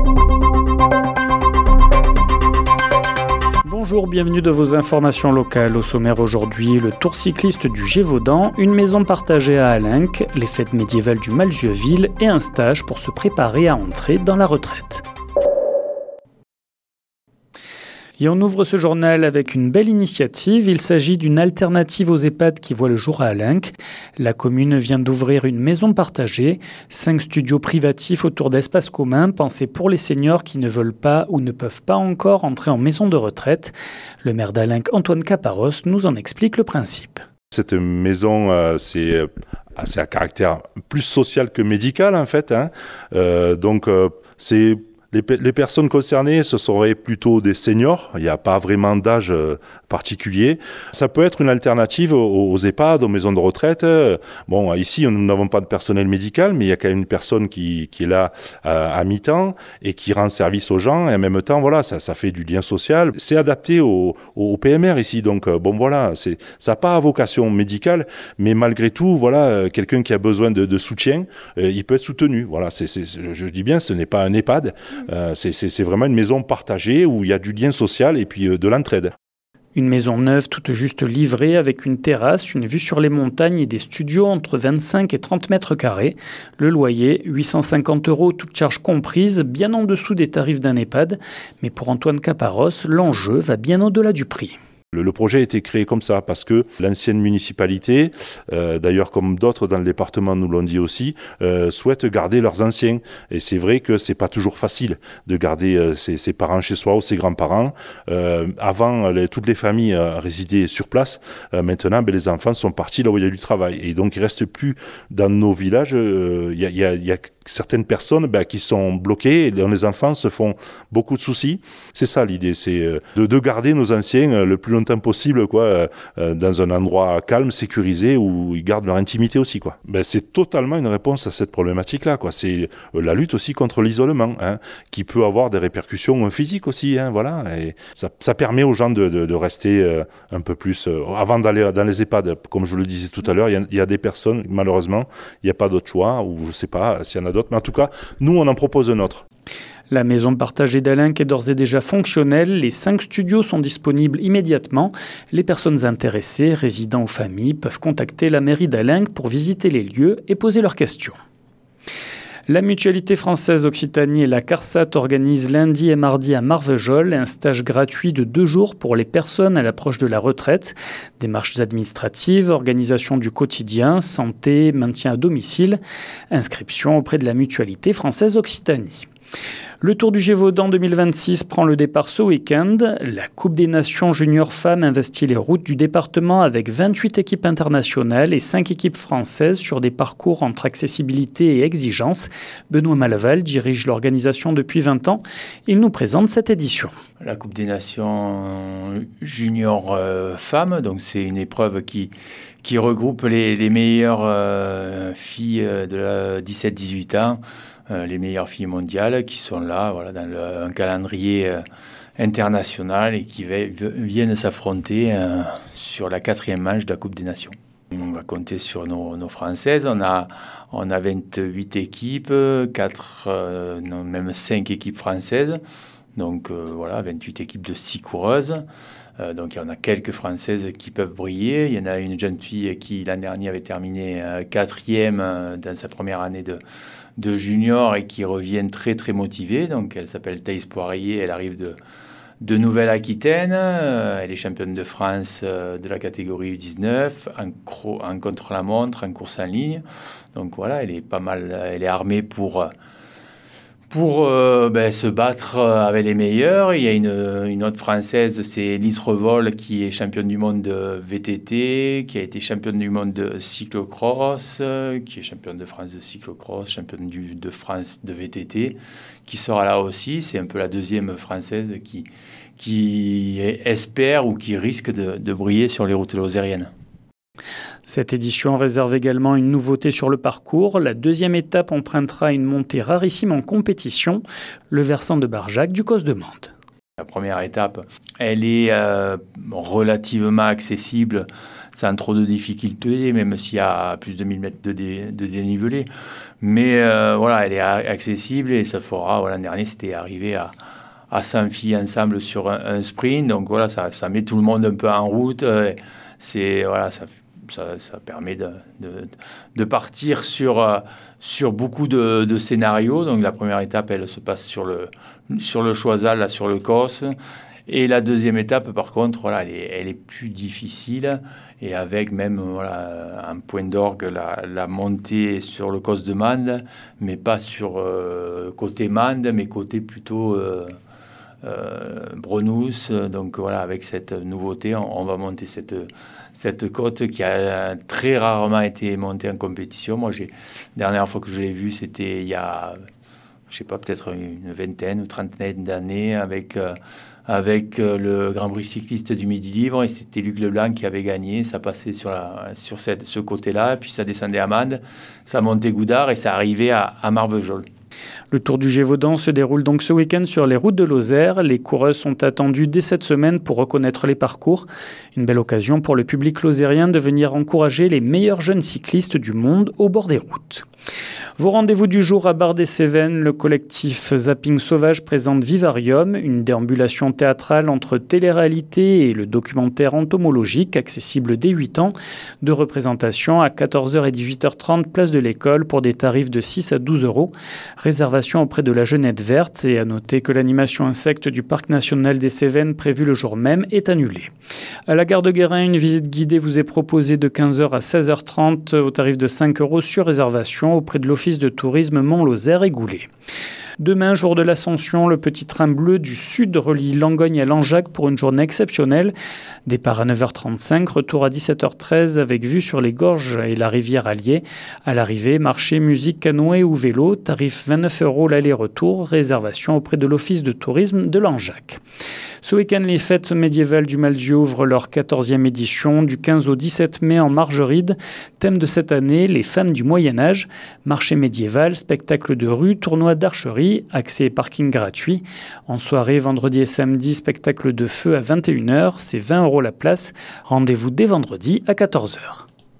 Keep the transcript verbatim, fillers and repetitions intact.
Bonjour, bienvenue de vos informations locales. Au sommaire aujourd'hui, le tour cycliste du Gévaudan, une maison partagée à Alenc, les fêtes médiévales du Malzieu-Ville et un stage pour se préparer à entrer dans la retraite. Et on ouvre ce journal avec une belle initiative. Il s'agit d'une alternative aux EHPAD qui voit le jour à Alenc. La commune vient d'ouvrir une maison partagée, cinq studios privatifs autour d'espaces communs pensés pour les seniors qui ne veulent pas ou ne peuvent pas encore entrer en maison de retraite. Le maire d'Alenc, Antoine Caparros, nous en explique le principe. Cette maison, euh, c'est, euh, c'est à caractère plus social que médical en fait. Hein. Euh, donc euh, c'est... Les, les personnes concernées, ce seraient plutôt des seniors. Il n'y a pas vraiment d'âge particulier. Ça peut être une alternative aux, aux EHPAD, aux maisons de retraite. Bon, ici, nous n'avons pas de personnel médical, mais il y a quand même une personne qui, qui est là à, à mi-temps et qui rend service aux gens. Et en même temps, voilà, ça, ça fait du lien social. C'est adapté au, au P M R ici. Donc, bon, voilà, c'est, ça n'a pas vocation médicale, mais malgré tout, voilà, quelqu'un qui a besoin de, de soutien, il peut être soutenu. Voilà, c'est, c'est, je dis bien, ce n'est pas un EHPAD. Euh, c'est, c'est, c'est vraiment une maison partagée où il y a du lien social et puis euh, de l'entraide. Une maison neuve toute juste livrée avec une terrasse, une vue sur les montagnes et des studios entre vingt-cinq et trente mètres carrés. Le loyer, huit cent cinquante euros, toutes charges comprises, bien en dessous des tarifs d'un EHPAD. Mais pour Antoine Caparros, l'enjeu va bien au-delà du prix. Le, le projet a été créé comme ça parce que l'ancienne municipalité, euh, d'ailleurs comme d'autres dans le département nous l'ont dit aussi, euh, souhaite garder leurs anciens. Et c'est vrai que c'est pas toujours facile de garder euh, ses, ses parents chez soi ou ses grands-parents. Euh, avant, les, toutes les familles euh, résidaient sur place. Euh, maintenant, ben, les enfants sont partis là où il y a du travail. Et donc, il reste plus dans nos villages. Il euh, y, a, y, a, y a certaines personnes ben, qui sont bloquées et dont les enfants se font beaucoup de soucis. C'est ça l'idée, c'est euh, de, de garder nos anciens euh, le plus longtemps possible, quoi, euh, dans un endroit calme, sécurisé, où ils gardent leur intimité aussi, quoi. Ben, c'est totalement une réponse à cette problématique-là, quoi. C'est euh, la lutte aussi contre l'isolement, hein, qui peut avoir des répercussions physiques aussi, hein, voilà. Et ça, ça permet aux gens de, de, de rester euh, un peu plus, euh, avant d'aller dans les EHPAD, comme je le disais tout à l'heure, il y, y a des personnes, malheureusement, il n'y a pas d'autre choix, ou je sais pas s'il y en a d'autres, mais en tout cas, nous, on en propose un autre. La maison partagée d'Alenc est d'ores et déjà fonctionnelle. Les cinq studios sont disponibles immédiatement. Les personnes intéressées, résidents ou familles, peuvent contacter la mairie d'Alenc pour visiter les lieux et poser leurs questions. La Mutualité française Occitanie et la CARSAT organisent lundi et mardi à Marvejols un stage gratuit de deux jours pour les personnes à l'approche de la retraite. Démarches administratives, organisation du quotidien, santé, maintien à domicile. Inscription auprès de la Mutualité française Occitanie. Le Tour du Gévaudan deux mille vingt-six prend le départ ce week-end. La Coupe des Nations Junior Femmes investit les routes du département avec vingt-huit équipes internationales et cinq équipes françaises sur des parcours entre accessibilité et exigence. Benoît Malaval dirige l'organisation depuis vingt ans. Il nous présente cette édition. La Coupe des Nations Junior euh, Femmes, donc c'est une épreuve qui, qui regroupe les, les meilleures euh, filles de la dix-sept dix-huit ans. Euh, les meilleures filles mondiales qui sont là, voilà, dans le, un calendrier euh, international et qui v- viennent s'affronter euh, sur la quatrième manche de la Coupe des Nations. On va compter sur nos, nos Françaises. On a, on a vingt-huit équipes, quatre, euh, non, même cinq équipes françaises. Donc euh, voilà, vingt-huit équipes de six coureuses. Euh, donc il y en a quelques Françaises qui peuvent briller. Il y en a une jeune fille qui l'an dernier avait terminé euh, quatrième euh, dans sa première année de, de junior et qui revient très très motivée. Donc elle s'appelle Thaïs Poirier, elle arrive de, de Nouvelle-Aquitaine. Euh, elle est championne de France euh, de la catégorie U dix-neuf en, cro- en contre-la-montre, en course en ligne. Donc voilà, elle est pas mal, elle est armée pour... Pour euh, ben, se battre avec les meilleurs. Il y a une, une autre Française, c'est Lise Revol, qui est championne du monde de V T T, qui a été championne du monde de cyclocross, qui est championne de France de cyclocross, championne du, de France de V T T, qui sera là aussi. C'est un peu la deuxième Française qui, qui espère ou qui risque de, de briller sur les routes lozériennes. Cette édition réserve également une nouveauté sur le parcours. La deuxième étape empruntera une montée rarissime en compétition, le versant de Barjac du Causse de Mende. La première étape, elle est euh, relativement accessible, sans trop de difficultés, même s'il y a plus de mille mètres de, dé, de dénivelé. Mais euh, voilà, elle est accessible et ça fera, voilà, l'an dernier, c'était arrivé à, à cent filles ensemble sur un, un sprint. Donc voilà, ça, ça met tout le monde un peu en route. C'est, voilà, ça, ça, ça permet de, de, de partir sur, sur beaucoup de, de scénarios. Donc la première étape, elle se passe sur le, sur le Choiseul, là, sur le Causse. Et la deuxième étape, par contre, voilà, elle est, elle est plus difficile. Et avec même voilà, un point d'orgue, la, la montée sur le Causse de Mende, mais pas sur euh, côté Mende, mais côté plutôt euh, euh, Brenous. Donc voilà, avec cette nouveauté, on, on va monter cette, cette côte qui a très rarement été montée en compétition. Moi, j'ai, la dernière fois que je l'ai vue, c'était il y a, je sais pas, peut-être une vingtaine ou trentaine d'années avec... Euh, avec le Grand Prix cycliste du Midi Libre, et c'était Luc Leblanc qui avait gagné. Ça passait sur, la, sur cette, ce côté-là, puis ça descendait à Mende, ça montait Goudard et ça arrivait à, à Marvejols. Le Tour du Gévaudan se déroule donc ce week-end sur les routes de Lozère. Les coureuses sont attendues dès cette semaine pour reconnaître les parcours. Une belle occasion pour le public lozérien de venir encourager les meilleurs jeunes cyclistes du monde au bord des routes. Vos rendez-vous du jour à Bar-des-Cévennes, le collectif Zapping Sauvage présente Vivarium, une déambulation théâtrale entre télé-réalité et le documentaire entomologique, accessible dès huit ans, de représentation à quatorze heures et dix-huit heures trente, place de l'École, pour des tarifs de six à douze euros. Réservation auprès de la Jeunette Verte, et à noter que l'animation insecte du Parc national des Cévennes, prévue le jour même, est annulée. À la gare de Guérin, une visite guidée vous est proposée de quinze heures à seize heures trente au tarif de cinq euros sur réservation auprès de l'Office de tourisme Mont-Lozère et Goulet. Demain, jour de l'Ascension, le petit train bleu du Sud relie Langogne à Langeac pour une journée exceptionnelle. Départ à neuf heures trente-cinq, retour à dix-sept heures treize avec vue sur les gorges et la rivière Allier. À l'arrivée, marché, musique, canoë ou vélo, tarif vingt-neuf euros l'aller-retour, réservation auprès de l'Office de tourisme de Langeac. Ce week-end, les fêtes médiévales du Malzieu ouvrent leur quatorzième édition du quinze au dix-sept mai en Margeride. Thème de cette année, les femmes du Moyen-Âge. Marché médiéval, spectacle de rue, tournoi d'archerie, accès et parking gratuit. En soirée, vendredi et samedi, spectacle de feu à vingt et une heures, c'est vingt euros la place. Rendez-vous dès vendredi à quatorze heures.